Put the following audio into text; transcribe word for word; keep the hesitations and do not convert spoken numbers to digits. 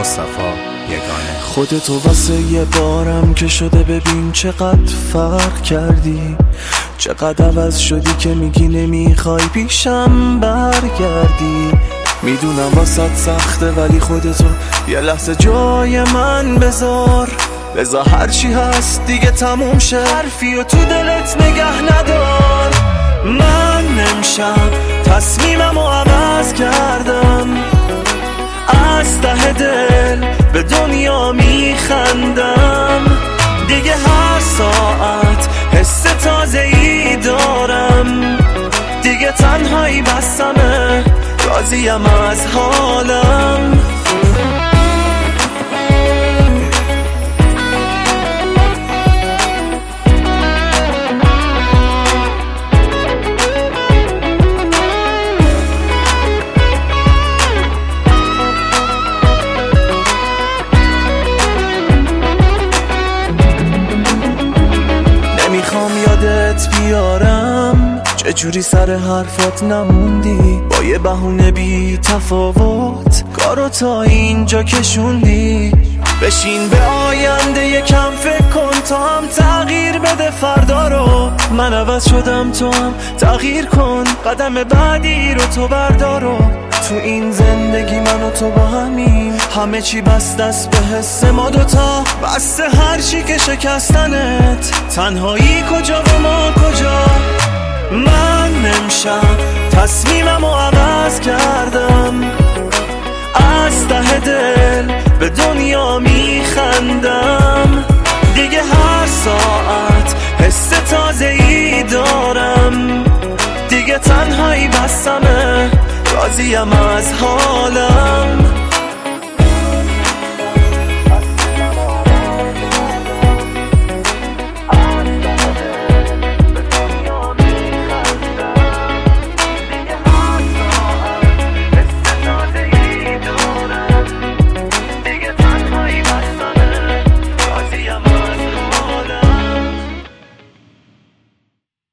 مصطفی یگانه. خودتو واسه یه بارم که شده ببین چقدر فرق کردی، چقدر عوض شدی که میگی نمیخوای پیشم برگردی. میدونم واسات سخته ولی خودتو یه لحظه جای من بذار، بذار هرچی هست دیگه تموم شه، حرفی و تو دلت نگه ندار. من امشب تصمیممو عوض کردم، از ته دل به دنیا میخندم. دیگه هر ساعت حس تازه‌ای دارم، دیگه تنهایی بسمه، راضیم از حالم. نمیخوام یادت بیارم چجوری سر حرفات نموندی، با یه بهونه بی تفاوت کارو تا اینجا کشوندی. بشین به آینده یکم فکر کن، تا هم تغییر بده فردا رو. من عوض شدم تو هم تغییر کن، قدم بعدی رو تو بردارو. تو این زندگی من و تو با همین، همه چی بست دست به حس ما دوتا، بسته هر چی که شکستنت، تنهایی کجا و ما کجا. من امشب تصمیممو عوض کردم، از ته دل به دنیا میخندم. دیگه هر ساعت حس تازه‌ای دارم، دیگه تنهایی بسمه، راضیم از حالم.